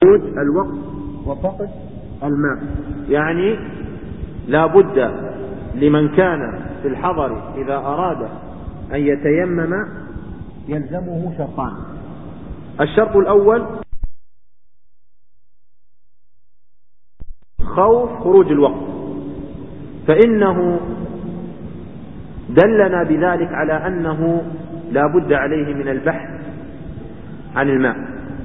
وجود الوقت وفقد الماء. يعني لا بد لمن كان في الحضر إذا أراد أن يتيمم يلزمه شرطان. الشرط الأول خوف خروج الوقت، فإنه دلنا بذلك على أنه لا بد عليه من البحث عن الماء،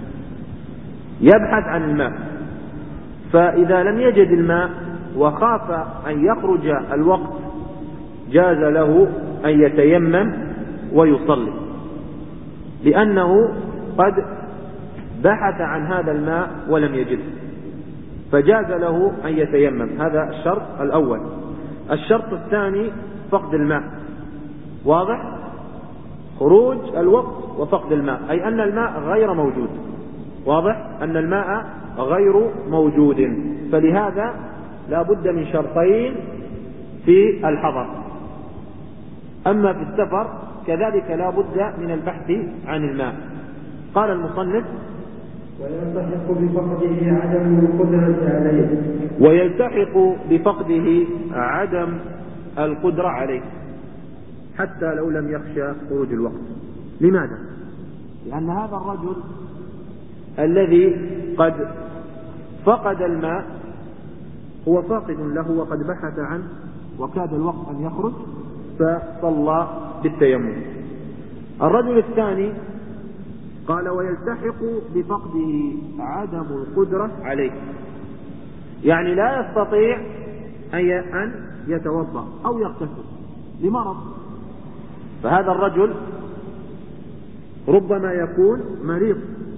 يبحث عن الماء، فإذا لم يجد الماء وخاف أن يخرج الوقت جاز له أن يتيمم ويصلي، لأنه قد بحث عن هذا الماء ولم يجده، فجاز له أن يتيمم. هذا الشرط الأول. الشرط الثاني فقد الماء، واضح؟ خروج الوقت وفقد الماء، أي أن الماء غير موجود، واضح؟ أن الماء غير موجود، فلهذا لا بد من شرطين في الحضر. أما في السفر كذلك لا بد من البحث عن الماء. قال المصنف: ويلتحق بفقده عدم القدرة عليه. ويلتحق بفقده عدم القدرة عليه حتى لو لم يخشى خروج الوقت. لماذا؟ لأن هذا الرجل الذي قد فقد الماء هو فاقد له وقد بحث عنه وكاد الوقت أن يخرج فصلى بالتيمم. الرجل الثاني قال: ويلتحق بفقده عدم القدرة عليه، يعني لا يستطيع أن يتوضأ أو يغتسل لمرض، فهذا الرجل ربما يكون مريض،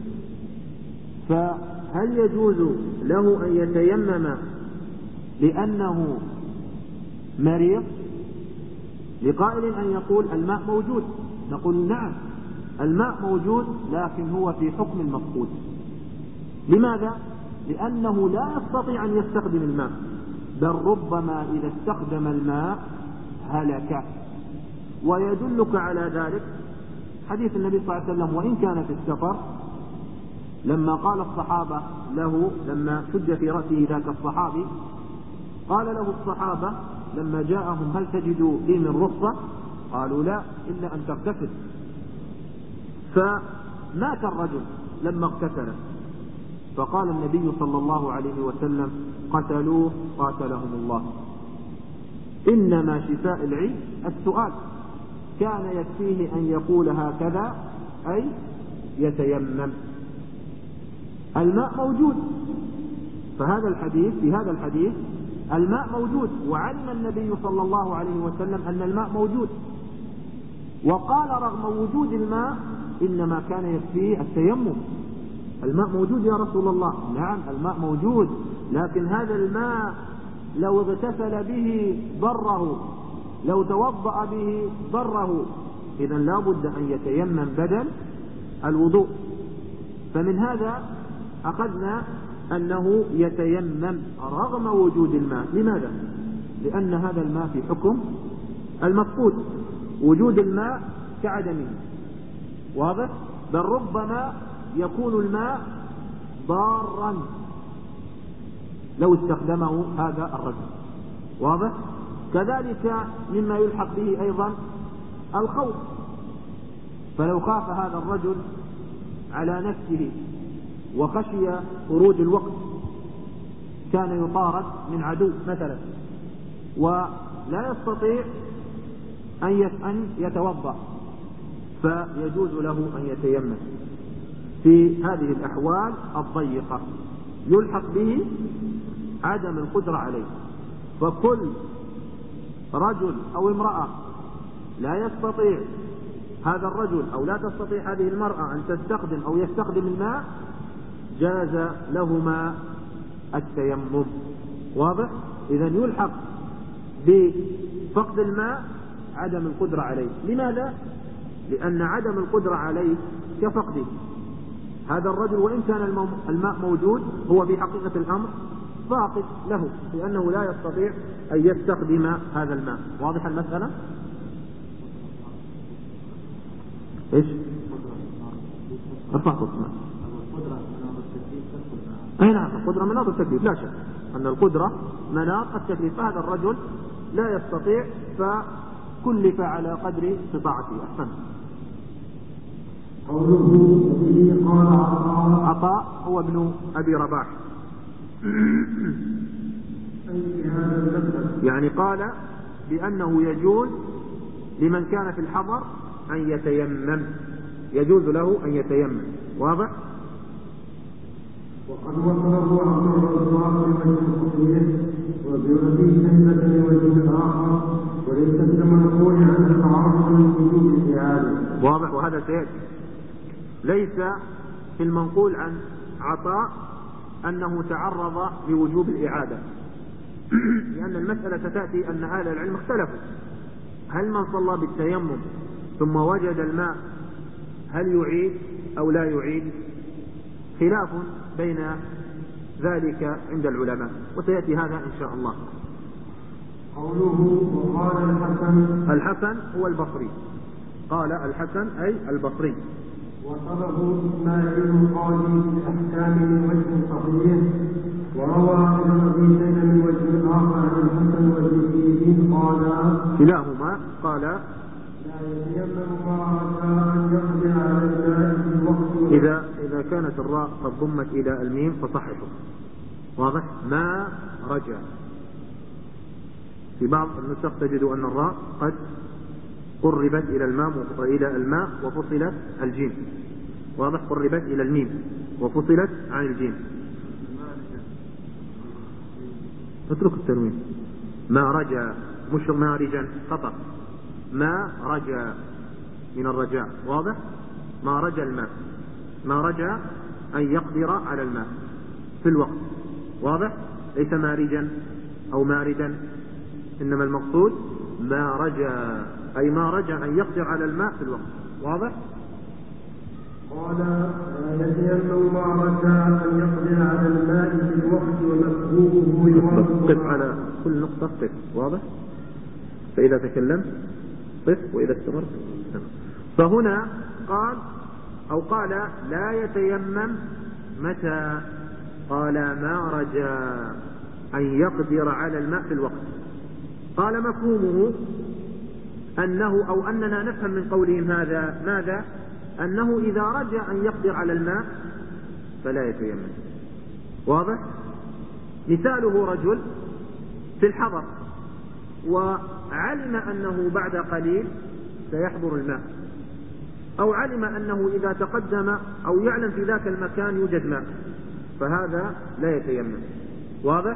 فهل يجوز له أن يتيمم لأنه مريض؟ لقائل أن يقول الماء موجود، نقول نعم الماء موجود، لكن هو في حكم المفقود. لماذا؟ لأنه لا يستطيع أن يستخدم الماء، بل ربما إذا استخدم الماء هلك. ويدلك على ذلك حديث النبي صلى الله عليه وسلم وإن كان في السفر، لما قال الصحابة له لما شج في رأسه ذاك الصحابي، قال له الصحابة لما جاءهم: هل تجدوا لي من رخصة؟ قالوا: لا إلا أن تغتسل. فمات الرجل لما اغتسل، فقال النبي صلى الله عليه وسلم: قتلوه قاتلهم الله، إنما شفاء العي السؤال، كان يكفيه أن يقول هكذا أي يتيمم. الماء موجود، فهذا الحديث في هذا الحديث الماء موجود، وعلم النبي صلى الله عليه وسلم أن الماء موجود، وقال رغم وجود الماء إنما كان يكفيه التيمم. الماء موجود يا رسول الله. نعم الماء موجود، لكن هذا الماء لو اغتسل به ضره، لو توضأ به ضره، إذن لا بد أن يتيمم بدل الوضوء. فمن هذا أخذنا أنه يتيمم رغم وجود الماء. لماذا؟ لأن هذا الماء في حكم المفقود، وجود الماء كعدمه، واضح؟ بل ربما يكون الماء ضارا لو استخدمه هذا الرجل، واضح؟ كذلك مما يلحق به أيضا الخوف، فلو خاف هذا الرجل على نفسه وخشي خروج الوقت، كان يطارد من عدو مثلا ولا يستطيع أن يتوضأ، فيجوز له أن يتيمم. في هذه الأحوال الضيقة يلحق به عدم القدرة عليه. فكل رجل أو امرأة لا يستطيع هذا الرجل أو لا تستطيع هذه المرأة أن تستخدم أو يستخدم الماء، جاز لهما التيمم، واضح؟ إذن يلحق بفقد الماء عدم القدرة عليه. لماذا؟ لأن عدم القدرة عليه كفقده. هذا الرجل وإن كان الماء موجود هو في حقيقة الأمر فاقد له، لأنه لا يستطيع أن يستخدم هذا الماء. واضح المسألة؟ إيش؟ ارفع صوتك. أي نعم، القدرة مناط التكليف لا شك أن القدرة مناط التكليف. فهذا الرجل لا يستطيع فكلف على قدر استطاعته. أحسن. قوله به قال عطاء هو ابن أبي رباح يعني قال بأنه يجوز لمن كان في الحضر أن يتيمم، يجوز له أن يتيمم. واضح؟ وقد وصله عبد الرزاق بوجه صحيح وبأبي شيبة بوجه آخر وليس كمنقول عن التعارض من وجوب الإعادة. واضح؟ وهذا سيأتي. ليس في المنقول عن عطاء أنه تعرض لوجوب الإعادة لأن المسألة تأتي أن أهل العلم اختلفوا هل من صلى بالتيمم ثم وجد الماء هل يعيد أو لا يعيد؟ خلاف بين ذلك عند العلماء وسيأتي هذا إن شاء الله. قوله وقال الحسن هو البصري، قال الحسن أي البصري. وصله إسماعيل القاضي في الأحكام من وجه صحيح وروى ابن أبي شيبة من وجه آخر عن الحسن والزهري قال كلاهما قال لا يتيمم ما رجاء أن يقضي على الماء في الوقت. إذا كانت الراء قد ضمت إلى الميم فصححوا. واضح؟ ما رجع. في بعض النسخ تجد أن الراء قد قربت إلى الماء وفصلت الجيم. واضح؟ قربت إلى الميم وفصلت عن الجيم. اترك التنوين. ما رجع مش ما رجا خطأ، ما رجع من الرجاء. واضح؟ ما رجا الماء، ما رجا أن يقدر على الماء في الوقت. واضح؟ ليس مارجا أو ماردا، إنما المقصود ما رجا أي ما رجا أن يقدر على الماء في الوقت. واضح؟ قال لا يتيمم ما رجا أن يقدر على الماء في الوقت ومفهومه يوافق. قف على كل نقطة قف. واضح؟ فإذا تكلمت قف وإذا استمرت استمر. فهنا قال لا يتيمم متى؟ قال ما رجا أن يقدر على الماء في الوقت. قال مفهومه أنه أو أننا نفهم من قولهم هذا ماذا؟ أنه إذا رجع أن يقدر على الماء فلا يتيمم. واضح؟ مثاله رجل في الحضر وعلم أنه بعد قليل سيحضر الماء، أو علم أنه إذا تقدم أو يعلم في ذاك المكان يوجد ماء، فهذا لا يتيمم. واضح؟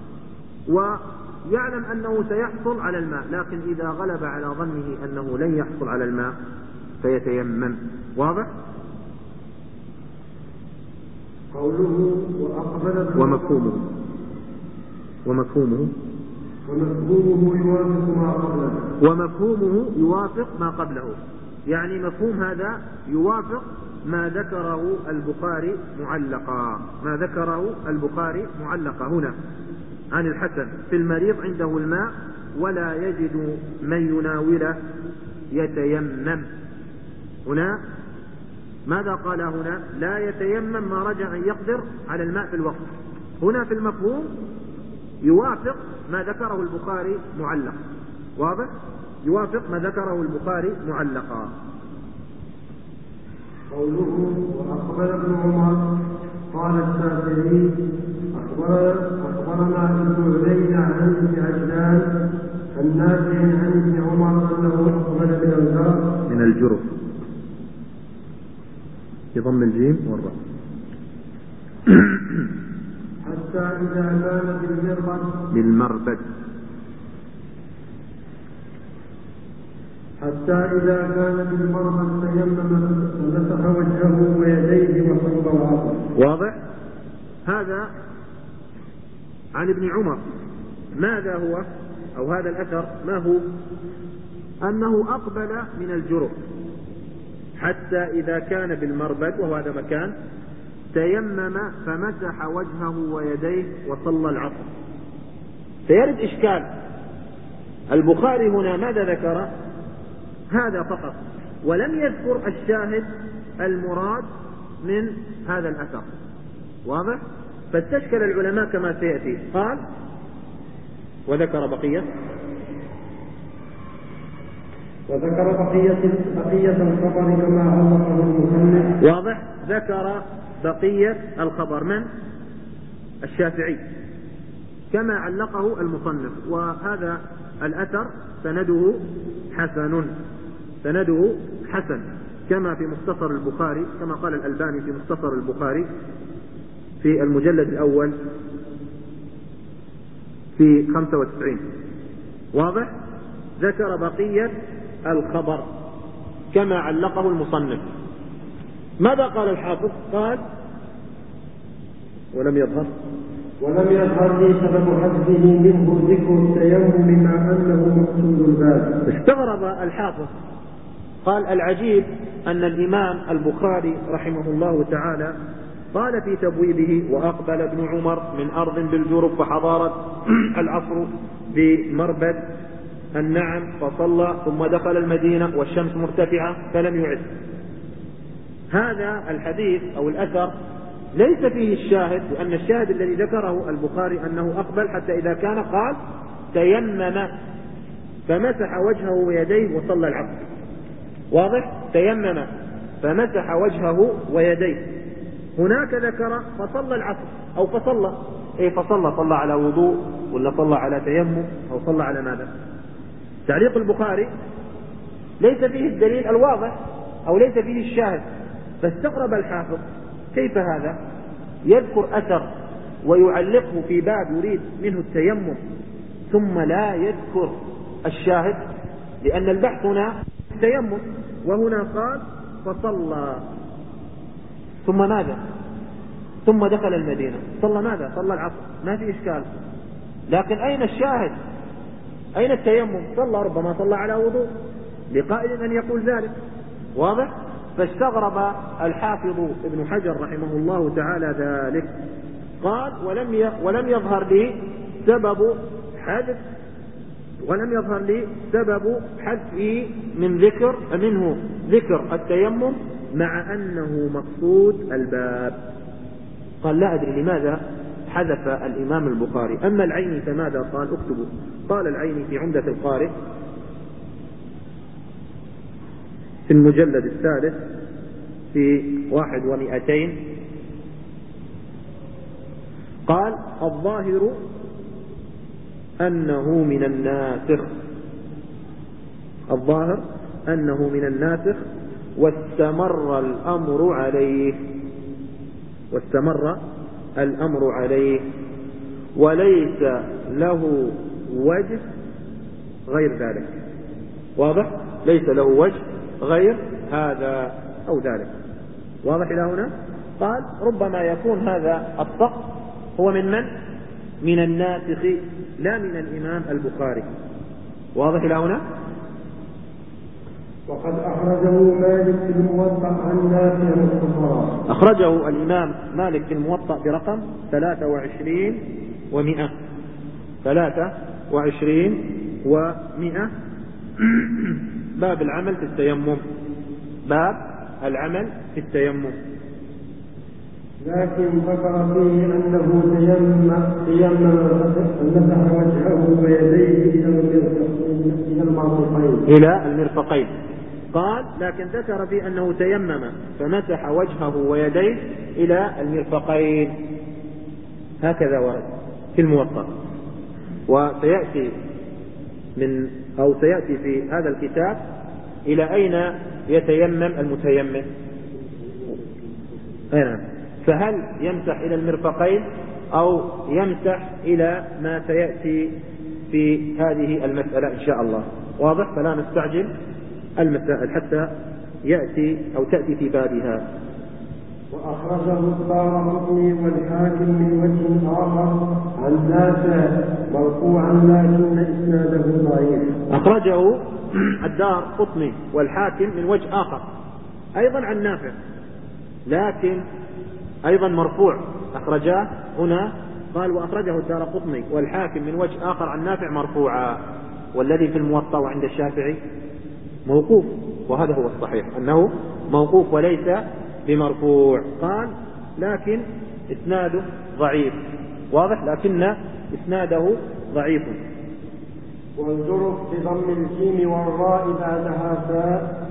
ويعلم أنه سيحصل على الماء لكن إذا غلب على ظنه أنه لن يحصل على الماء فيتيمم. واضح؟ قوله وأقبل ومفهومه يوافق ما قبله. يعني مفهوم هذا يوافق ما ذكره البخاري معلقا هنا عن الحسن في المريض عنده الماء ولا يجد من يناوله يتيمم. هنا ماذا قال؟ هنا لا يتيمم ما رجع أن يقدر على الماء في الوقت. هنا في المفهوم يوافق ما ذكره البخاري معلق. واضح؟ يوافق ما ذكره البخاري معلقا. قوله وأقبل ابن عمر قال الشافعي أخبرنا ابن عبيد عن ابن عجلان النافع عن ابن عمر أنه أقبل من الجرف بضم الجيم والراء حتى إذا كان بالمربد تيمم فمسح وجهه ويديه وصب العصر. واضح؟ هذا عن ابن عمر. ماذا هو أو هذا الأثر ما هو؟ أنه أقبل من الجرف حتى إذا كان بالمربد وهو هذا مكان تيمم فمسح وجهه ويديه وصلى العصر. سيرد إشكال. البخاري هنا ماذا ذكر؟ هذا فقط ولم يذكر الشاهد المراد من هذا الأثر. واضح؟ فاستشكل العلماء كما سيأتي. قال وذكر بقية الخبر كما علقه المصنف. واضح. ذكر بقية الخبر من؟ الشافعي كما علقه المصنف. وهذا الأثر سنده حسن كما في مختصر البخاري، كما قال الألباني في مختصر البخاري في المجلد الأول في 95. واضح. ذكر بقية الخبر كما علقه المصنف. ماذا قال الحافظ؟ قال ولم يظهر لي سبب حذفه منه ذكر التيمم مع أنه مقصود الباب. استغرب الحافظ، قال العجيب أن الإمام البخاري رحمه الله تعالى قال في تبويبه: وأقبل ابن عمر من أرض بالجرف فحضارت العصر بمربد النعم فصلى ثم دخل المدينة والشمس مرتفعة فلم يعد. هذا الحديث أو الأثر ليس فيه الشاهد، لأن الشاهد الذي ذكره البخاري أنه أقبل حتى إذا كان قال تيمم فمسح وجهه ويديه وصلى العصر. واضح. تيمم فمسح وجهه ويديه. هناك ذكر فصلى العصر أو صلى على وضوء ولا صلى على تيمم أو صلى على ماذا؟ تعليق البخاري ليس فيه الدليل الواضح أو ليس فيه الشاهد. فاستغرب الحافظ كيف هذا يذكر أثر ويعلقه في باب يريد منه التيمم ثم لا يذكر الشاهد، لأن البحث هنا التيمم وهنا قال فصلى ثم ماذا؟ ثم دخل المدينة. صلى ماذا؟ صلى العصر، ما في إشكال. لكن أين الشاهد؟ أين التيمم؟ صلى، ربما صلى على وضوء لقائل أن يقول ذلك. واضح. فاستغرب الحافظ ابن حجر رحمه الله تعالى ذلك. قال ولم يظهر لي سبب حذفه منه ذكر التيمم مع أنه مقصود الباب. قال لا أدري لماذا حذف الإمام البخاري. أما العيني فماذا قال؟ اكتبوا. قال العيني في عمدة القارئ في المجلد الثالث في 1 و200 قال الظاهر أنه من الناسخ واستمر الأمر عليه وليس له وجه غير ذلك. واضح. ليس له وجه غير هذا أو ذلك. واضح إلى هنا. قال ربما يكون هذا السقط هو من الناسخ لا من الإمام البخاري. واضح إلى هنا. وقد أخرجه مالك في الموطأ عن نافع مختصرا. أخرجه الإمام مالك في الموطأ برقم 23 و100 باب العمل في التيمم. لكن ذكر فيه أنه تيمم مسح وجهه ويديه إلى المرفقين. قال لكن ذكر فيه أنه تيمم فمسح وجهه ويديه إلى المرفقين. هكذا ورد في الموطأ. وسيأتي سيأتي في هذا الكتاب إلى أين يتيمم المتيمم. فهل يمسح إلى المرفقين أو يمسح إلى ما سيأتي في هذه المسألة إن شاء الله. واضح. فلا نستعجل المسائل حتى تأتي في بابها. وأخرجه الدارقطني والحاكم من وجه آخر عن نافع مرفوعا لكن إسناده ضعيف. أخرجه الدارقطني والحاكم من وجه آخر أيضا عن نافع لكن أيضا مرفوع. أخرجاه هنا قال وأخرجه الدارقطني والحاكم من وجه آخر عن نافع مرفوعا، والذي في الموطأ وعند الشافعي موقوف، وهذا هو الصحيح أنه موقوف وليس بمرفوع. قال لكن إسناده ضعيف، واضح، لكن إسناده ضعيف. والجرف بضم الجيم والراء بعدها فاء.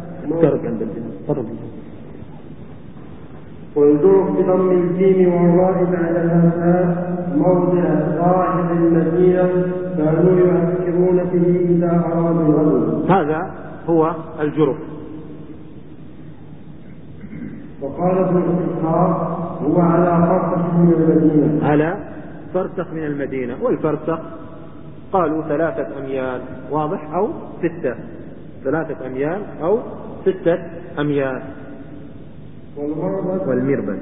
والجرف بضم الجيم والراء بعدها فاء موضع صاحب المدينة كانوا يؤثرون به إذا أرادوا الغزو. هذا هو الجرف. وقال ابن إسحاق هو على فرسخ من المدينة. على فرسخ من المدينة، والفرسخ قالوا 3 أميال، واضح، أو 6، 3 أميال أو 6 أميال. والمربد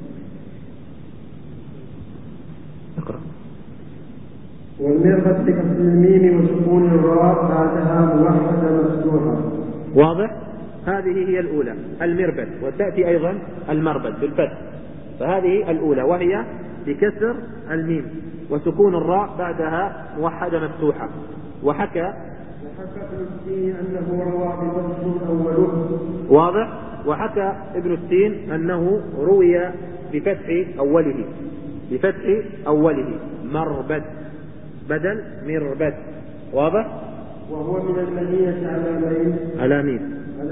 اقرأ. والمربد بكسر الميم وسكون الراء بعدها موحدة مفتوحة. واضح، هذه هي الأولى المربد، وتأتي أيضا المربد بالفتح، فهذه الأولى وهي بكسر الميم وسكون الراء بعدها موحدة مفتوحة. وحكى ابن التين أنه روى بفتح أوله. واضح، وحكى ابن التين أنه روي بفتح أوله، بفتح أوله مربد بدل مربد، واضح. وهو من المدينة على مين؟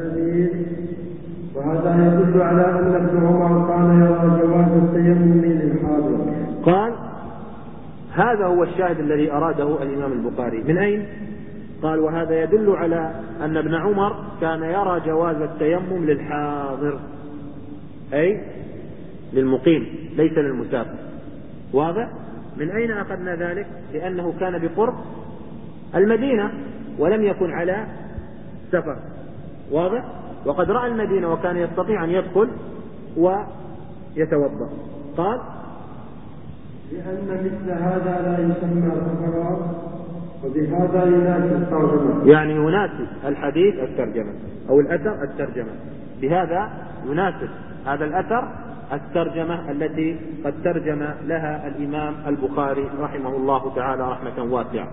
وهذا يدل على أن ابن عمر كان يرى جواز التيمم للحاضر. قال هذا هو الشاهد الذي أراده الإمام البخاري. من أين؟ قال وهذا يدل على أن ابن عمر كان يرى جواز التيمم للحاضر، أي للمقيم ليس للمسافر، واضح. من أين أخذنا ذلك؟ لأنه كان بقرب المدينة ولم يكن على سفر، واضح، وقد رأى المدينة وكان يستطيع أن يدخل ويتوضأ. قال لأن مثل هذا لا يسمى سفرا، وبهذا يناسب الترجمة، يعني يناسب الحديث الترجمة أو الأثر الترجمة، بهذا يناسب هذا الأثر الترجمة التي قد ترجم لها الإمام البخاري رحمه الله تعالى رحمة واسعة.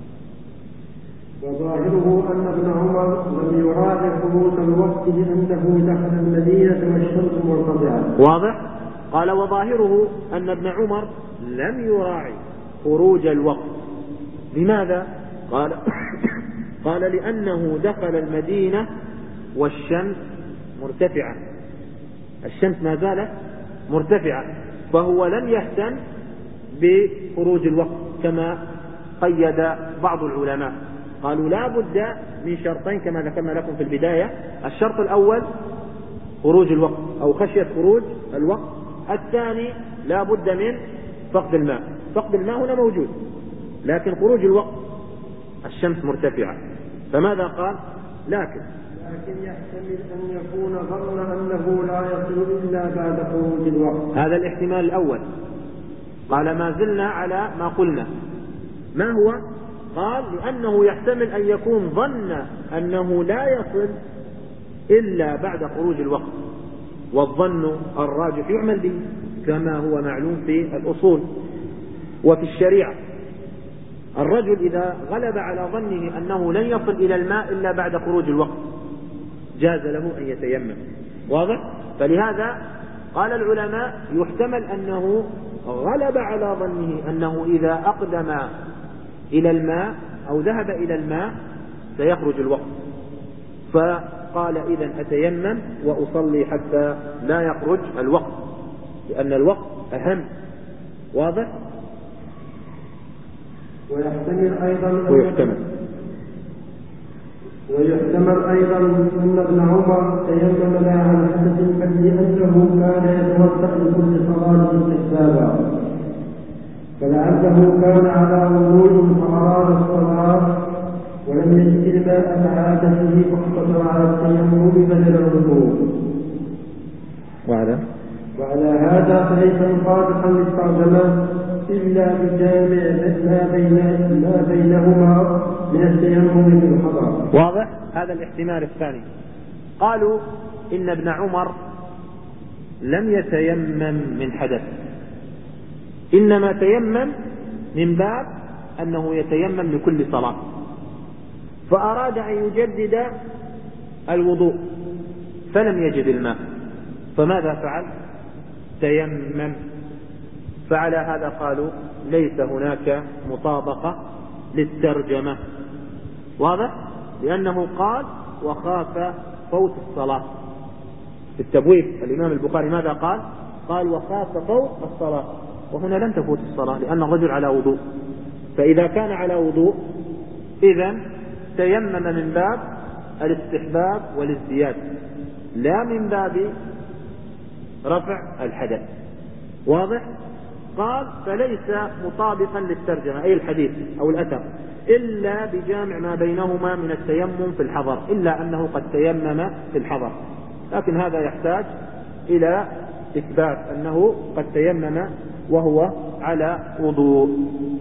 وظاهره أن ابن عمر لم يراعي خروج الوقت لأنه دخل المدينة والشمس مرتفعة. واضح. قال وظاهره أن ابن عمر لم يراعي خروج الوقت. لماذا؟ قال لأنه دخل المدينة والشمس مرتفعة، الشمس ما زالت مرتفعة، فهو لم يهتم بخروج الوقت كما قيد بعض العلماء. قالوا لا بد من شرطين كما ذكرنا لكم في البداية. الشرط الأول خروج الوقت أو خشية خروج الوقت، الثاني لا بد من فقد الماء. فقد الماء هنا موجود، لكن خروج الوقت الشمس مرتفعة. فماذا قال؟ لكن يحتمل أن يكون ظن أنه لا يصل إلا بعد خروج الوقت. هذا الاحتمال الأول. قال ما زلنا على ما قلنا. ما هو؟ قال لأنه يحتمل أن يكون ظن أنه لا يصل إلا بعد خروج الوقت، والظن الراجح يعمل به كما هو معلوم في الأصول وفي الشريعة. الرجل إذا غلب على ظنه أنه لن يصل إلى الماء إلا بعد خروج الوقت جاز له أن يتيمم، واضح. فلهذا قال العلماء يحتمل أنه غلب على ظنه أنه إذا أقدم إلى الماء أو ذهب إلى الماء سيخرج الوقت، فقال إذن أتيمم وأصلي حتى لا يخرج الوقت، لأن الوقت أهم، واضح. ويحتمل أيضا أن ابن عمر تيمم لا عن حدث بل لأنه كان يتوضأ لكل صلاة استحبابا، فلعله كان على وضوء فأراد الصلاة ولم يجد الماء كعادته فاقتصر على التيمم بدل الوضوء. وعلى هذا فليس مطابقا للترجمة إلا بجامع ما بينهما من التيمم في الحضر. واضح. هذا الاحتمال الثاني. قالوا إن ابن عمر لم يتيمم من حدث، إنما تيمم من باب أنه يتيمم لكل صلاة، فأراد أن يجدد الوضوء فلم يجد الماء، فماذا فعل؟ تيمم فعلى هذا قالوا ليس هناك مطابقة للترجمة. واضح؟ لأنه قال وخاف فوت الصلاة. في التبويب الإمام البخاري ماذا قال؟ قال وخاف فوت الصلاة، وهنا لم تفوت الصلاة لأن الرجل على وضوء. فإذا كان على وضوء إذن تيمم من باب الاستحباب والازدياد لا من باب رفع الحدث. واضح؟ قال فليس مطابقا للترجمة أي الحديث أو الأثر إلا بجامع ما بينهما من التيمم في الحضر، إلا أنه قد تيمم في الحضر، لكن هذا يحتاج إلى إثبات أنه قد تيمم وهو على وضوء.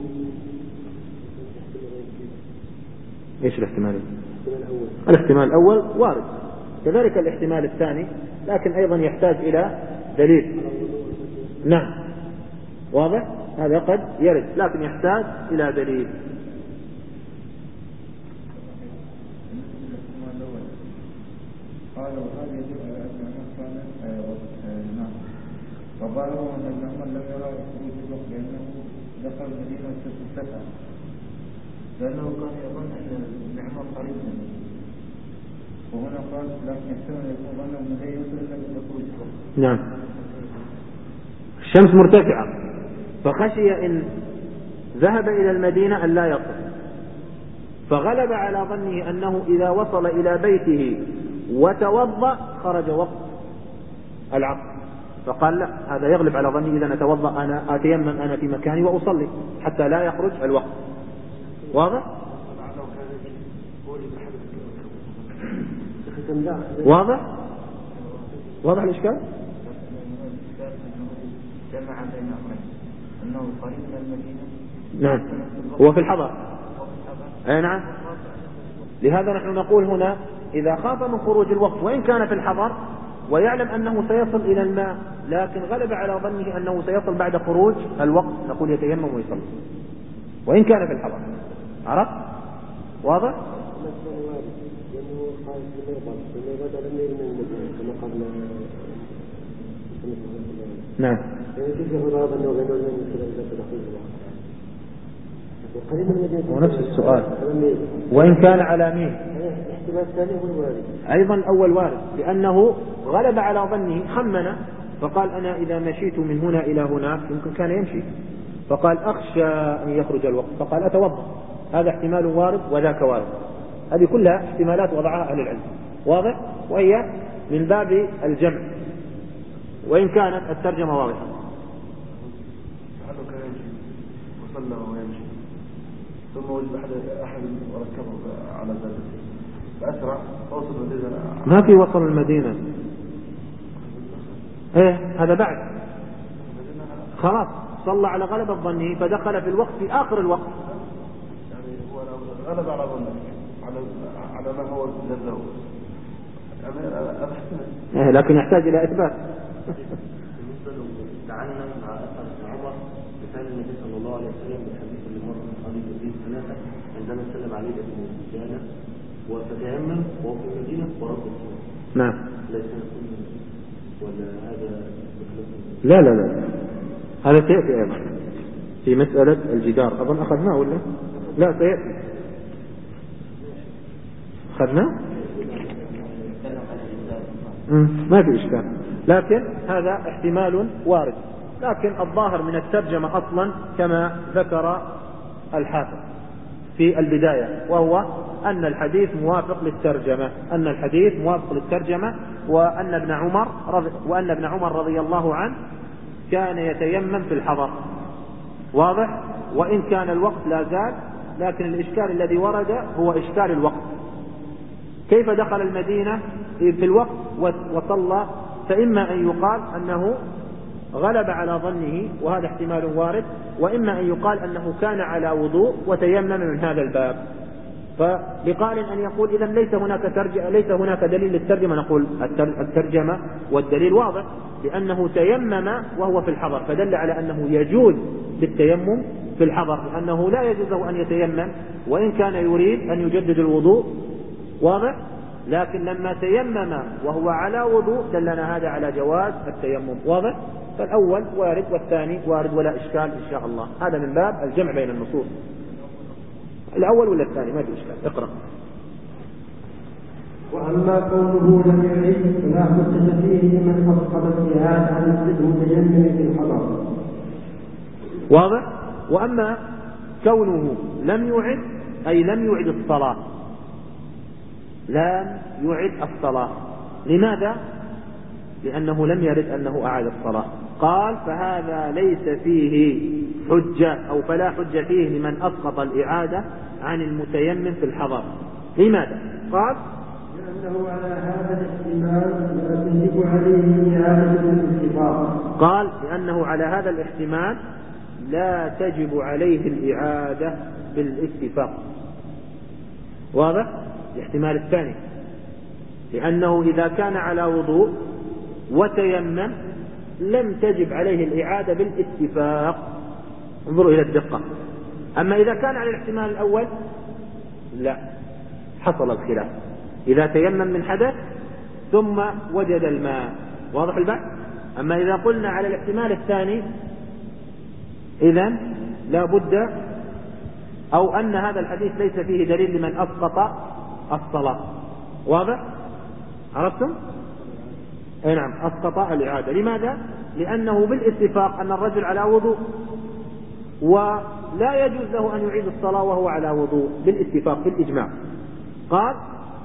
إيش الاحتمال؟ الاحتمال الأول وارد، كذلك الاحتمال الثاني، لكن أيضا يحتاج إلى دليل. نعم واضح؟ هذا قد يرد لكن يحتاج إلى دليل. قال وهذا يدل على أن كان وظاهره أن ابن عمر لم يرى خروج الوقت لأنه دخل المدينة في السفر، لأنه كان يظن أن ابن عمر قريب منه، وهنا قال لكن يحتمل أن يكون ظنه أنه لا يوصل إلا بخروج الوقت. نعم، الشمس مرتفعة فخشي إن ذهب إلى المدينة أن لا يصل، فغلب على ظنه أنه إذا وصل إلى بيته وتوضأ خرج وقت العصر، فقال لا، هذا يغلب على ظني، إذا نتوضأ أنا أتيمم أنا في مكاني وأصلي حتى لا يخرج الوقت. واضح؟ واضح؟ واضح الإشكال؟ جمع بين أمرين، أنه قريب من المدينة. نعم، هو في الحضر. أي نعم، لهذا نحن نقول هنا إذا خاف من خروج الوقت وإن كان في الحضر ويعلم أنه سيصل إلى الماء لكن غلب على ظنه أنه سيصل بعد خروج الوقت، نقول يتيمم ويصلي وإن كان في الحضر. عرفت؟ واضح؟ نعم. ونفس السؤال وإن كان على مين أيضا الأول وارد، لأنه غلب على ظنه، خمن فقال أنا إذا مشيت من هنا إلى هناك يمكن كان يمشي، فقال أخشى أن يخرج الوقت فقال أتوضأ. هذا احتمال وارد وذاك وارد، هذه كلها احتمالات وضعها أهل العلم. واضح؟ وهي من باب الجمع وإن كانت الترجمة واضحة. وصلى ويمشي ثم وجد أحد وركبه على ذلك فأسرع فوصل المدينة. ما في وصل المدينة، ايه هذا بعد خلاص صلى على غلبة ظنه فدخل في الوقت في آخر الوقت. يعني هو غلب على ظنه على ما هو جزاه، يعني لكن يحتاج إلى إثبات. تعلم مع أثر عمر بفعل النبي صلى الله عليه وسلم بالحديث اللي مر من قبل النبي ثلاثة عندما سلم عليه ابن سفيان وفتيمم وهو في المدينة ورد الصلاة. نعم. ليس ولا هذا لا لا لا، هذا سيأتي أيضا في مسألة الجدار، أظن أخذناه ولا لا؟ سيأتي أخذناه ما في إشكال، لكن هذا احتمال وارد، لكن الظاهر من الترجمة أصلا كما ذكر الحافظ في البداية، وهو أن الحديث موافق للترجمة، أن الحديث موافق للترجمة، وأن ابن عمر رضي الله عنه كان يتيمم في الحضر. واضح؟ وإن كان الوقت لا زال، لكن الإشكال الذي ورد هو إشكال الوقت، كيف دخل المدينة في الوقت وصلى؟ فإما أن يقال أنه غلب على ظنه وهذا احتمال وارد، وإما أن يقال أنه كان على وضوء وتيمم من هذا الباب. فبقال أن يقول إذا ليس هناك دليل للترجمة، نقول الترجمة والدليل واضح، لأنه تيمم وهو في الحضر، فدل على أنه يجوز بالتيمم في الحضر، لأنه لا يجوز له أن يتيمم وإن كان يريد أن يجدد الوضوء. واضح؟ لكن لما تيمم وهو على وضوء دلنا هذا على جواز التيمم. واضح؟ فالأول وارد والثاني وارد ولا إشكال إن شاء الله. هذا من باب الجمع بين النصوص، الأول ولا الثاني ما في إشكال. اقرأ. وأما قوله لم يعد فلا حجة فيه لمن أصحب الجهاد عن المتيمم في الحضر. واضح؟ وأما كونه لم يعد أي لم يعد الصلاة، لم يعد الصلاة. لماذا؟ لأنه لم يرد أنه أعاد الصلاة. قال فهذا ليس فيه حجة أو فلا حجة فيه لمن أسقط الإعادة عن المتيمم في الحضر. لماذا؟ قال لأنه على هذا الاحتمال لا تجب عليه إعادة الاتفاق. قال لأنه على هذا الاحتمال لا تجب عليه الإعادة بالاتفاق. واضح؟ الاحتمال الثاني لأنه إذا كان على وضوء وتيمم لم تجب عليه الإعادة بالاتفاق. انظروا إلى الدقة. أما إذا كان على الاحتمال الأول لا، حصل الخلاف. إذا تيمم من حدث ثم وجد الماء. واضح البحث؟ أما إذا قلنا على الاحتمال الثاني إذن لا بد أو أن هذا الحديث ليس فيه دليل لمن أسقط الصلاة. واضح؟ عرفتم؟ أي نعم، أسقط الإعادة. لماذا؟ لأنه بالاتفاق أن الرجل على وضوء ولا يجوز له أن يعيد الصلاة وهو على وضوء بالاتفاق بالإجماع. قال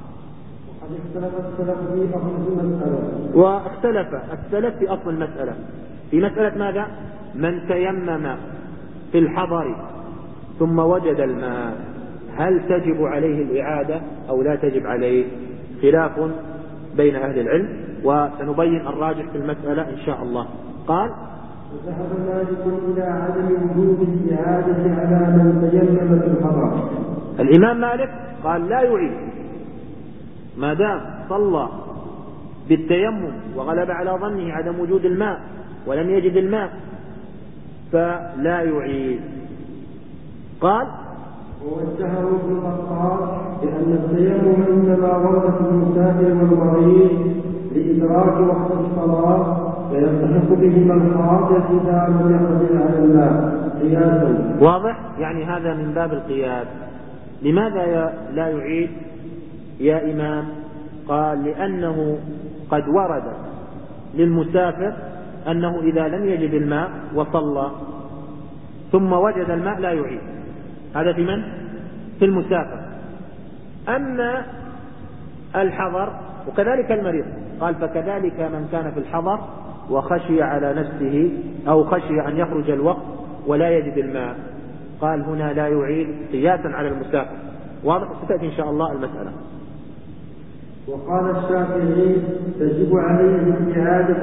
واختلف السلف في أصل المسألة، في مسألة ماذا؟ من تيمم في الحضر ثم وجد الماء هل تجب عليه الإعادة أو لا تجب عليه؟ خلاف بين أهل العلم وسنبين الراجح في المسألة إن شاء الله. قال وذهب مالك إلى عدم وجوب الإعادة على من تيمم في الحضر. الإمام مالك قال لا يعيد ما دام صلى بالتيمم وغلب على ظنه عدم وجود الماء ولم يجد الماء فلا يعيد. قال ووجهه ابن الخطاب بأن التيمم إنما ورد في المسافر والمريض لإدراك وقت الصلاة فيلتحق بهما الحاضر إذا لم يقدر على الماء قياسا. واضح؟ يعني هذا من باب القياس. لماذا لا يعيد يا إمام؟ قال لأنه قد ورد للمسافر أنه إذا لم يجد الماء وصلى ثم وجد الماء لا يعيد. هذا في من؟ في المسافر. أما الحضر وكذلك المريض قال فكذلك من كان في الحضر وخشي على نفسه أو خشي أن يخرج الوقت ولا يجد الماء قال هنا لا يعيد قياسا على المسافر. واضح؟ ستأتي إن شاء الله المسألة. وقال الشافعي تجب عليه الإعادة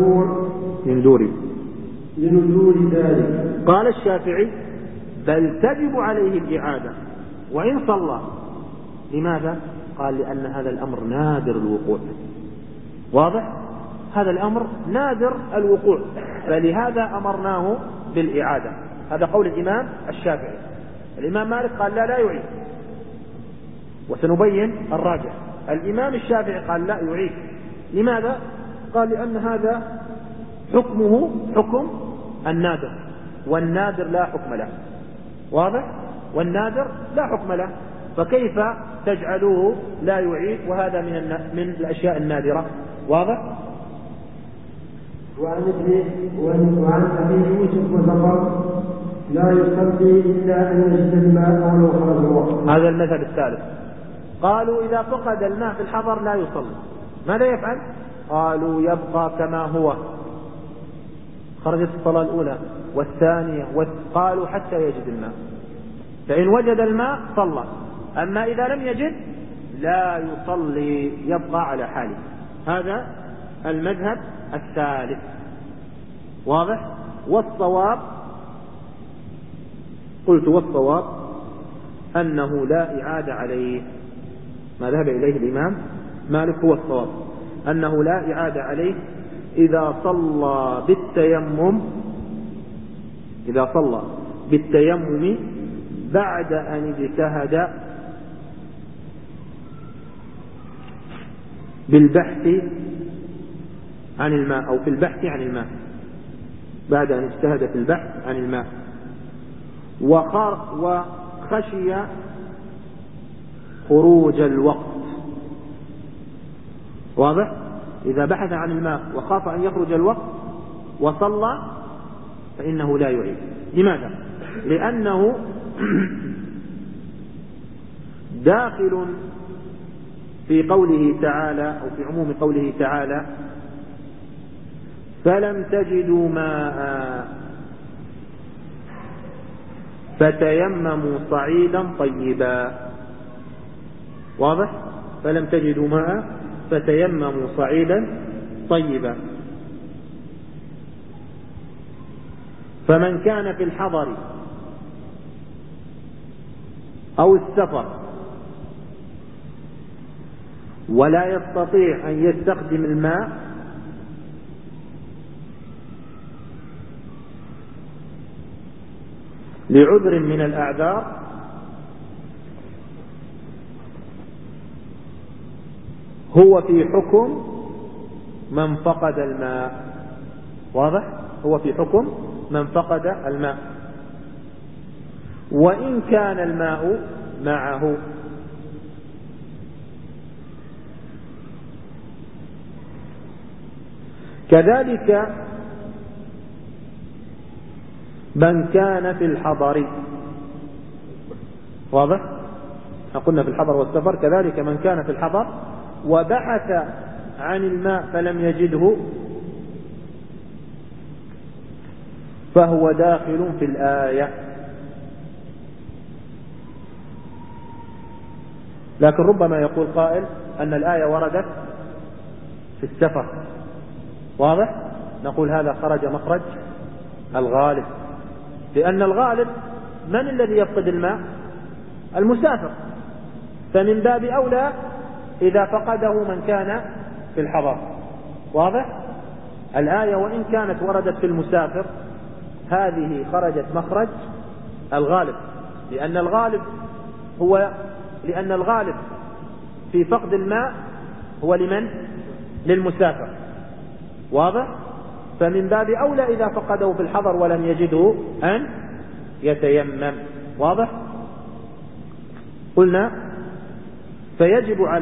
لنزول ذلك. قال الشافعي بل تجب عليه الإعادة وإن صلى. لماذا؟ قال لأن هذا الأمر نادر الوقوع. واضح؟ هذا الأمر نادر الوقوع فلهذا أمرناه بالإعادة. هذا قول الإمام الشافعي. الإمام مالك قال لا يعيد وسنبين الراجح. الإمام الشافعي قال لا يعيد. لماذا؟ قال لأن هذا حكمه حكم النادر والنادر لا حكم له. واضح؟ والنادر لا حكم له فكيف تجعلوه لا يعيد وهذا من الأشياء النادرة. واضح؟ وعن أبي يوسف وزفر لا يصلي إلا أن يجد الماء ولو خرج الوقت. هذا المذهب الثالث. قالوا إذا فقد الماء في الحضر لا يصلي. ماذا يفعل؟ قالوا يبقى كما هو. خرجت الصلاة الأولى والثانية قالوا حتى يجد الماء، فإن وجد الماء صلى. أما إذا لم يجد لا يصلي يبقى على حاله. هذا المذهب الثالث. واضح؟ والصواب قلت والصواب أنه لا إعادة عليه. ما ذهب إليه الإمام مالك هو الصواب أنه لا إعادة عليه إذا صلى بالتيمم بعد أن اجتهد بالبحث عن الماء أو في البحث عن الماء، بعد أن اجتهد في البحث عن الماء وخشي خروج الوقت. واضح؟ إذا بحث عن الماء وخاف أن يخرج الوقت وصلى فإنه لا يعيد. لماذا؟ لأنه داخل في قوله تعالى أو في عموم قوله تعالى فلم تجدوا ماء فتيمموا صعيدا طيبا. واضح؟ فلم تجدوا ماء فتيمموا صعيدا طيبا. فمن كان في الحضر أو السفر ولا يستطيع أن يستخدم الماء لعذر من الأعذار هو في حكم من فقد الماء. واضح؟ هو في حكم من فقد الماء وإن كان الماء معه. كذلك من كان في الحضر. واضح؟ قلنا في الحضر والسفر. كذلك من كان في الحضر وبحث عن الماء فلم يجده فهو داخل في الآية. لكن ربما يقول قائل أن الآية وردت في السفر. واضح؟ نقول هذا خرج مخرج الغالب، لأن الغالب من الذي يفقد الماء؟ المسافر، فمن باب أولى إذا فقده من كان في الحضر. واضح؟ الآية وإن كانت وردت في المسافر هذه خرجت مخرج الغالب، لأن الغالب في فقد الماء هو لمن؟ للمسافر. واضح؟ فمن باب أولى إذا فقده في الحضر ولم يجده أن يتيمم. واضح؟ قلنا فيجب على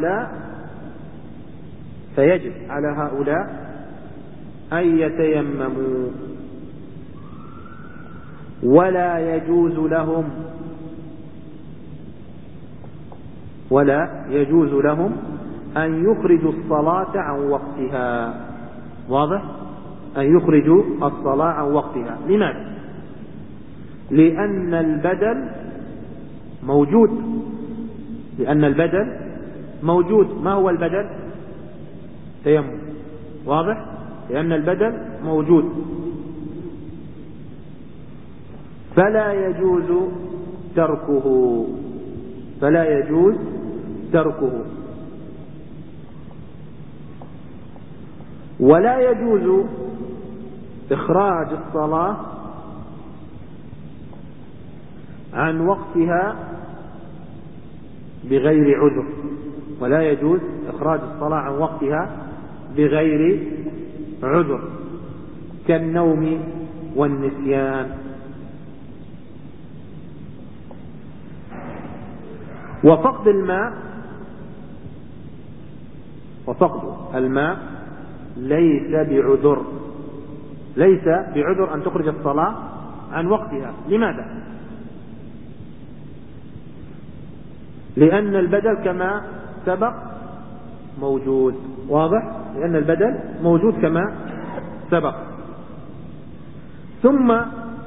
هؤلاء أن يتيمموا ولا يجوز لهم أن يخرجوا الصلاة عن وقتها. واضح؟ أن يخرجوا الصلاة عن وقتها. لماذا؟ لأن البدل موجود. ما هو البدل؟ تيمم. واضح؟ لأن البدل موجود، فلا يجوز تركه. ولا يجوز إخراج الصلاة عن وقتها بغير عذر. ولا يجوز إخراج الصلاة عن وقتها بغير عذر كالنوم والنسيان. وفقد الماء ليس بعذر أن تخرج الصلاة عن وقتها. لماذا؟ لأن البدل كما سبق موجود. واضح؟ لأن البدل موجود كما سبق. ثم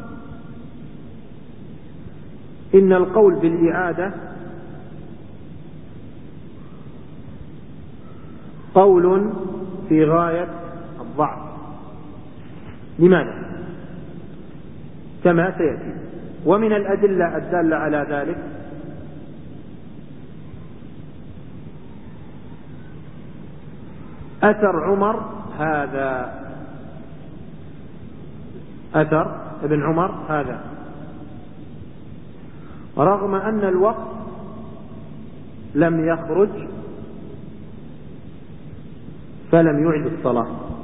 إن القول بالإعادة قول في غاية الضعف. لماذا؟ كما سيأتي. ومن الأدلة الدالة على ذلك أثر ابن عمر هذا، رغم أن الوقت لم يخرج فلم يعد الصلاة.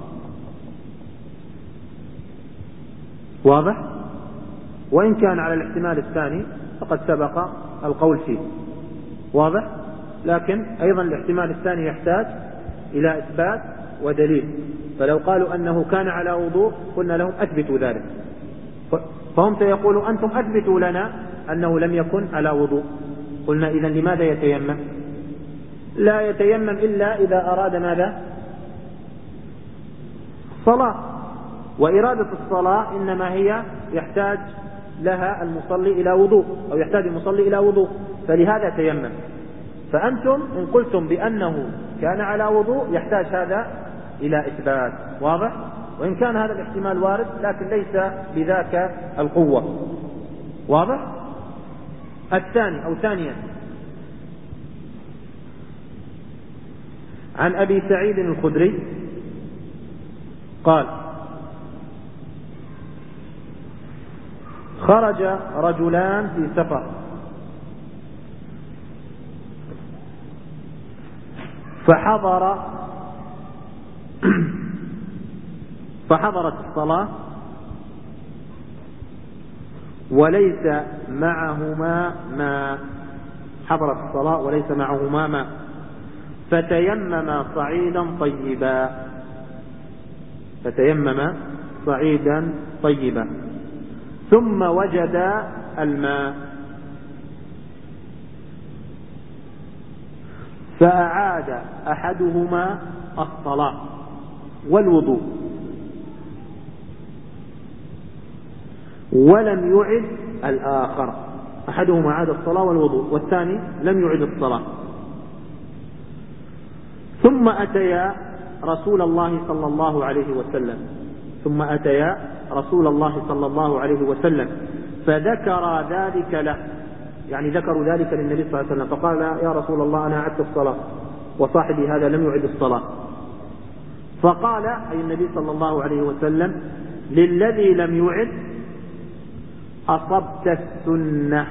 واضح؟ وإن كان على الاحتمال الثاني فقد سبق القول فيه. واضح؟ لكن أيضا الاحتمال الثاني يحتاج إلى إثبات ودليل، فلو قالوا أنه كان على وضوء قلنا لهم أثبتوا ذلك، فهم سيقولوا أنتم أثبتوا لنا أنه لم يكن على وضوء. قلنا إذن لماذا يتيمم؟ لا يتيمم إلا إذا أراد ماذا؟ صلاة، وإرادة الصلاة إنما هي يحتاج لها المصلي إلى وضوء، أو يحتاج المصلي إلى وضوء، فلهذا تيمم. فأنتم إن قلتم بأنه كان على وضوء يحتاج هذا إلى إثبات. واضح؟ وإن كان هذا الاحتمال وارد لكن ليس بذاك القوة. واضح؟ الثاني أو ثانيا، عن أبي سعيد الخدري قال: خرج رجلان في سفر فحضرت الصلاة وليس معهما ماء، حضرت الصلاة وليس معهما ماء، فتيمم صعيدا طيبا ثم وجد الماء فأعاد أحدهما الصلاة والوضوء ولم يعد الآخر. أحدهما عاد الصلاة والوضوء والثاني لم يعد الصلاة. ثم أتيا رسول الله صلى الله عليه وسلم فذكر ذلك له، يعني ذكروا ذلك للنبي صلى الله عليه وسلم، فقال: يا رسول الله أنا أعدت الصلاة وصاحبي هذا لم يعد الصلاة. فقال أي النبي صلى الله عليه وسلم: للذي لم يعد أصبت السنة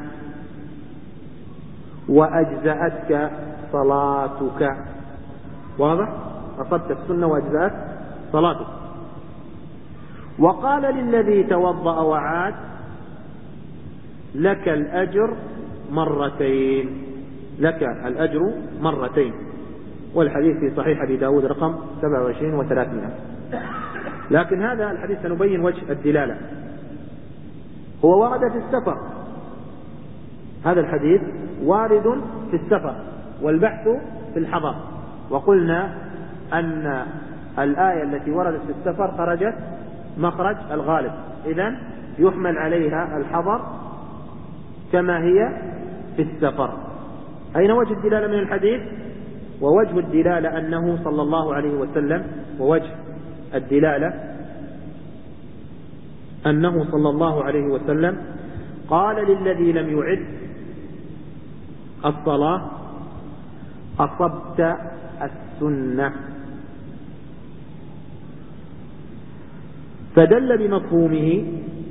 وأجزأتك صلاتك. واضح؟ أصبت السنة وأجزأت صلاتك. وقال للذي توضأ وعاد: لك الأجر مرتين. والحديث في صحيح أبي داود رقم 27 و300. لكن هذا الحديث سنبين وجه الدلالة. هو ورد في السفر، هذا الحديث وارد في السفر والبحث في الحضر، وقلنا أن الآية التي وردت في السفر خرجت مخرج الغالب، إذن يحمل عليها الحضر كما هي في السفر. أين وجه الدلالة من الحديث؟ ووجه الدلالة أنه صلى الله عليه وسلم قال للذي لم يعد الصلاة: أصبت السنة. فدل بمفهومه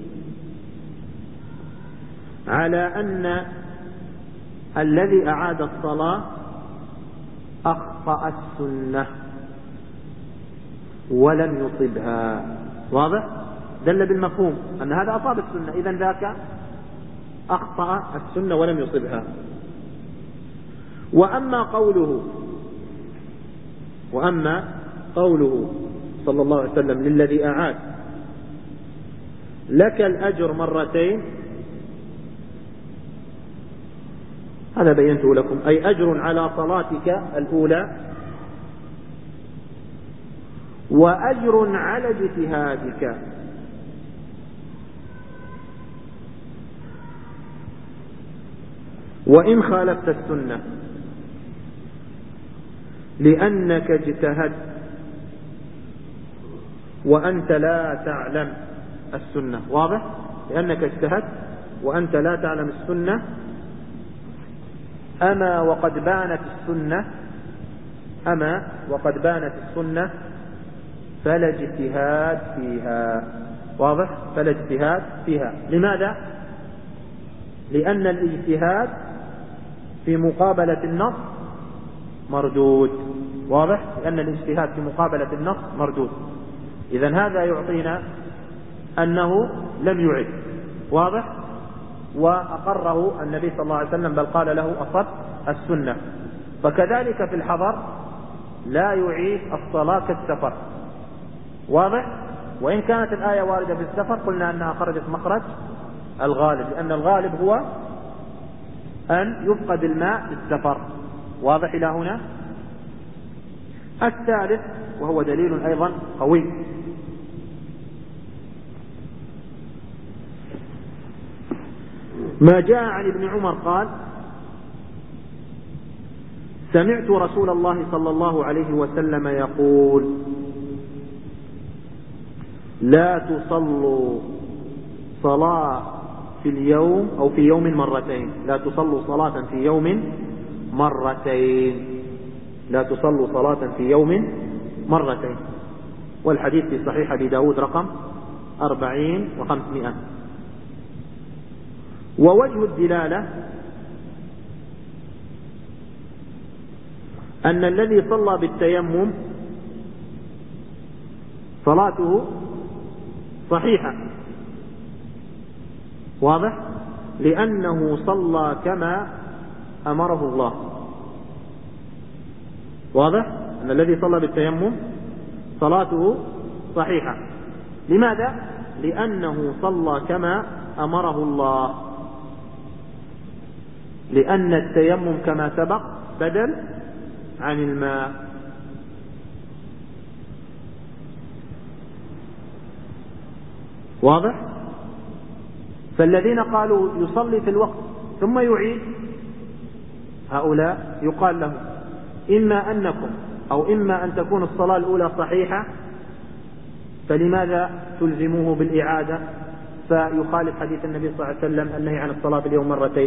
على أن الذي أعاد الصلاة أخطأ السنة ولم يصبها. واضح؟ دل بالمفهوم أن هذا أصاب السنة، إذن ذاك أخطأ السنة ولم يصبها. وأما قوله صلى الله عليه وسلم: للذي أعاد لك الأجر مرتين، هذا بينته لكم، أي أجر على صلاتك الأولى وأجر على اجتهادك. وإن خالفت السنة لأنك اجتهدت وأنت لا تعلم السنة. واضح؟ لأنك اجتهدت وأنت لا تعلم السنة. أما وقد بانت السنة فلا اجتهاد فيها. واضح؟ فلا اجتهاد فيها. لماذا؟ لأن الاجتهاد في مقابلة النص مردود. واضح؟ لأن الاجتهاد في مقابلة النص مردود. إذن هذا يعطينا أنه لم يعد، واضح؟ وأقره النبي صلى الله عليه وسلم، بل قال له أصب السنة. فكذلك في الحضر لا يعيد الصلاة كالسفر، واضح؟ وإن كانت الآية واردة في السفر قلنا أنها خرجت مخرج الغالب، لأن الغالب هو أن يفقد الماء في السفر، واضح إلى هنا؟ الثالث وهو دليل أيضا قوي، ما جاء عن ابن عمر قال: سمعت رسول الله صلى الله عليه وسلم يقول: لا تصلوا صلاة في اليوم أو في يوم مرتين، لا تصلوا صلاة في يوم مرتين، لا تصلوا صلاة في يوم مرتين. والحديث في صحيح أبي داود رقم 40,500. ووجه الدلالة أن الذي صلى بالتيمم صلاته صحيحة، واضح؟ لأنه صلى كما أمره الله، واضح؟ أن الذي صلى بالتيمم صلاته صحيحة. لماذا؟ لأنه صلى كما أمره الله، لأن التيمم كما سبق بدل عن الماء. واضح؟ فالذين قالوا يصلي في الوقت ثم يعيد، هؤلاء يقال لهم: إما أنكم أو إما أن تكون الصلاة الأولى صحيحة، فلماذا تلزموه بالإعادة فيخالف حديث النبي صلى الله عليه وسلم النهي عن الصلاة باليوم مرتين؟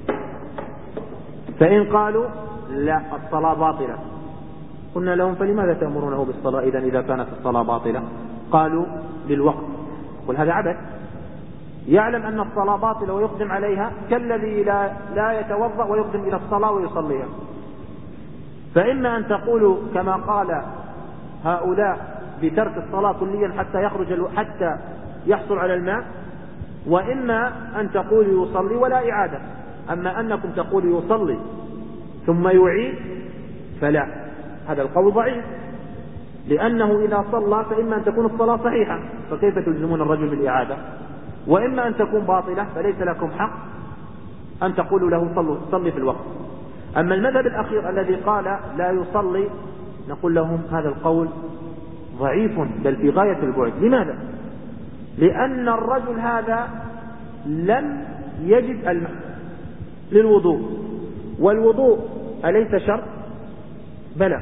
فإن قالوا لا الصلاة باطلة، قلنا لهم: فلماذا تأمرونه بالصلاة إذا كانت الصلاة باطلة؟ قالوا: للوقت. قل هذا عبث، يعلم أن الصلاة باطلة ويقدم عليها كالذي لا يتوضأ ويقدم إلى الصلاة ويصليها. فإما أن تقولوا كما قال هؤلاء بترك الصلاة كليا حتى يحصل على الماء، وإما أن تقولوا يصلي ولا إعادة. أما أنكم تقولوا يصلي ثم يعيد فلا، هذا القول ضعيف، لأنه إذا صلى فإما أن تكون الصلاة صحيحة، فكيف تلزمون الرجل بالإعادة؟ وإما أن تكون باطلة، فليس لكم حق أن تقولوا له صلي في الوقت. أما المذهب الأخير الذي قال لا يصلي، نقول لهم: هذا القول ضعيف بل في غاية البعد. لماذا؟ لأن الرجل هذا لم يجد الماء للوضوء، والوضوء أليس شرط؟ بلى.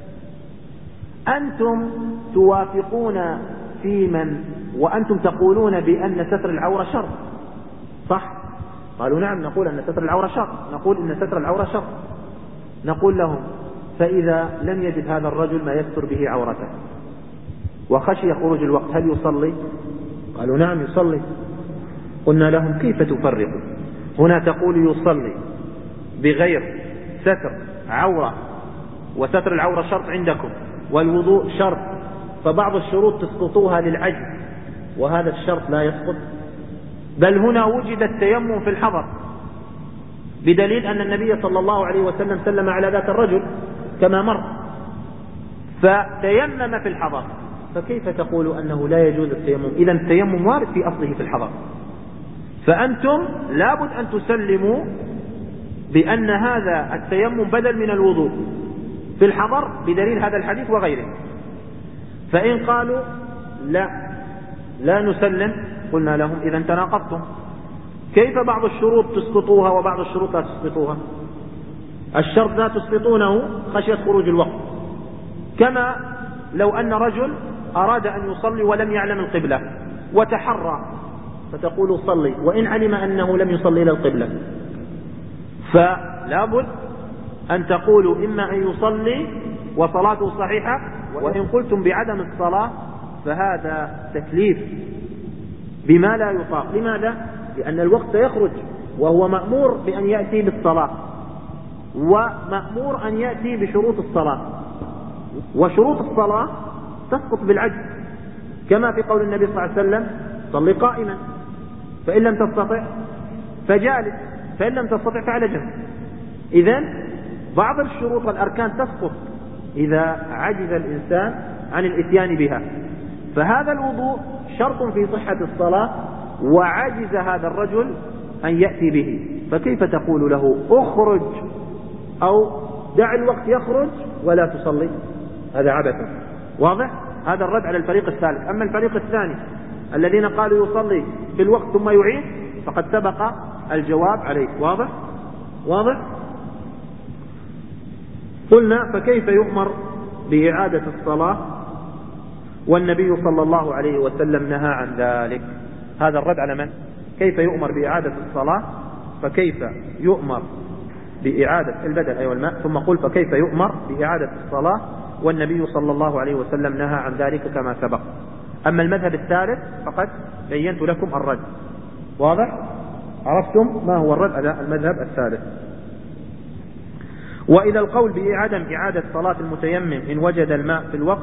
أنتم توافقون في من وأنتم تقولون بأن ستر العورة شرط، صح؟ قالوا: نعم، نقول أن ستر العورة شرط، نقول إن ستر العورة شرط. نقول لهم: فإذا لم يجد هذا الرجل ما يستر به عورته وخشي خروج الوقت، هل يصلي؟ قالوا: نعم يصلي. قلنا لهم: كيف تفرقوا؟ هنا تقول يصلي بغير ستر عورة، وستر العورة شرط عندكم، والوضوء شرط، فبعض الشروط تسقطوها للعجز، وهذا الشرط لا يسقط. بل هنا وجد التيمم في الحضر، بدليل أن النبي صلى الله عليه وسلم سلم على ذات الرجل كما مر، فتيمم في الحضر، فكيف تقول أنه لا يجوز التيمم؟ إذن التيمم وارد في أصله في الحضر، فأنتم لابد أن تسلموا بأن هذا التيمم بدل من الوضوء في الحضر بدليل هذا الحديث وغيره. فإن قالوا لا نسلم، قلنا لهم: إذا تناقضتم، كيف بعض الشروط تسقطوها وبعض الشروط لا تسقطوها؟ الشرط لا تسقطونه خشية خروج الوقت، كما لو أن رجل أراد أن يصلي ولم يعلم القبلة وتحرى، فتقول صلي وإن علم أنه لم يصلي إلى القبلة، فلا بد أن تقولوا إما أن يصلي وصلاته صحيحة، وإن قلتم بعدم الصلاة فهذا تكليف بما لا يطاق. لماذا؟ لأن الوقت يخرج وهو مأمور بأن يأتي بالصلاة، ومأمور أن يأتي بشروط الصلاة، وشروط الصلاة تسقط بالعجز، كما في قول النبي صلى الله عليه وسلم: صل قائما، فإن لم تستطع فجالس، فإن لم تستطع فعلى جنب. إذن بعض الشروط والأركان تسقط إذا عجز الإنسان عن الإتيان بها. فهذا الوضوء شرط في صحة الصلاة، وعجز هذا الرجل أن يأتي به، فكيف تقول له اخرج أو دع الوقت يخرج ولا تصلي؟ هذا عبث. واضح؟ هذا الرد على الفريق الثالث. أما الفريق الثاني الذين قالوا يصلي في الوقت ثم يعيد، فقد سبق الجواب عليه. واضح؟ واضح؟ قلنا: فكيف يؤمر بإعادة الصلاة والنبي صلى الله عليه وسلم نهى عن ذلك؟ هذا الرد على من؟ كيف يؤمر بإعادة الصلاة؟ فكيف يؤمر بإعادة البدل أيوة الماء، ثم قل: فكيف يؤمر بإعادة الصلاة والنبي صلى الله عليه وسلم نهى عن ذلك كما سبق. أما المذهب الثالث فقد بينت لكم الرد. واضح؟ عرفتم ما هو الرد على المذهب الثالث. وإلى القول بعدم إعادة صلاة المتيمم إن وجد الماء في الوقت،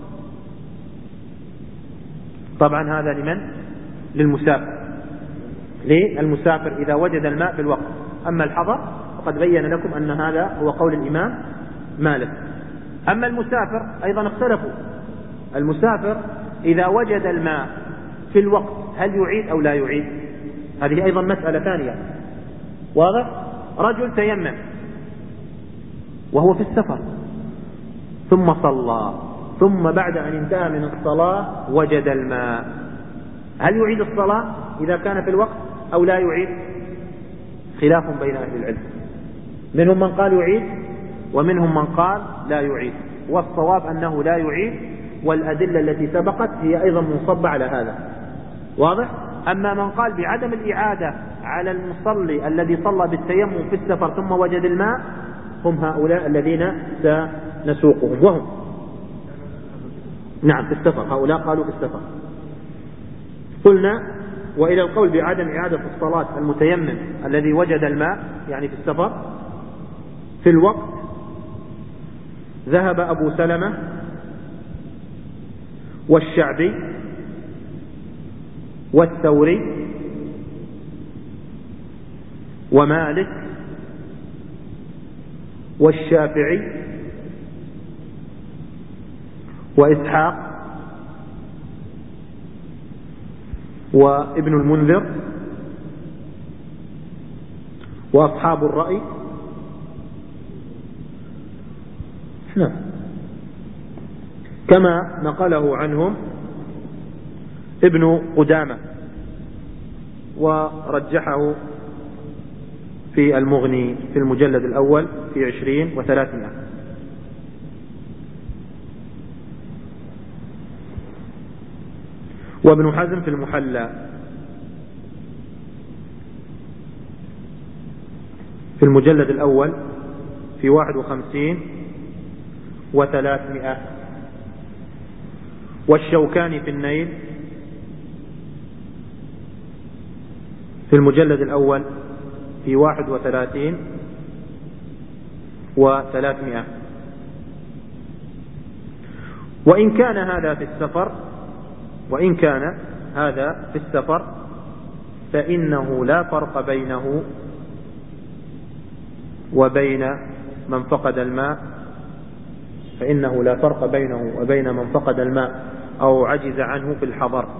طبعا هذا لمن؟ للمسافر. للمسافر إذا وجد الماء في الوقت. أما الحضر فقد بين لكم أن هذا هو قول الإمام مالك. أما المسافر أيضا اختلفوا. المسافر إذا وجد الماء في الوقت هل يعيد أو لا يعيد؟ هذه أيضا مسألة ثانية. واضح؟ رجل تيمم وهو في السفر ثم صلى، ثم بعد أن انتهى من الصلاة وجد الماء، هل يعيد الصلاة إذا كان في الوقت أو لا يعيد؟ خلاف بين أهل العلم، منهم من قال يعيد ومنهم من قال لا يعيد، والصواب أنه لا يعيد، والأدلة التي سبقت هي أيضا منصبة على هذا. واضح؟ أما من قال بعدم الإعادة على المصلي الذي صلى بالتيمم في السفر ثم وجد الماء هم هؤلاء الذين سنسوقهم، وهم نعم في السفر، هؤلاء قالوا في السفر. قلنا: وإلى القول بعدم إعادة الصلاة المتيمم الذي وجد الماء يعني في السفر في الوقت ذهب أبو سلمة والشعبي والثوري ومالك والشافعي وإسحاق وابن المنذر وأصحاب الرأي كما نقله عنهم ابن قدامة ورجحه في المغني في المجلد الأول في 20 و300. وابن حزم في المحلى في المجلد الأول في 51 و300. والشوكاني في النيل في المجلد الأول في 31 و300. وإن كان هذا في السفر فإنه لا فرق بينه وبين من فقد الماء، فإنه لا فرق بينه وبين من فقد الماء أو عجز عنه في الحضر،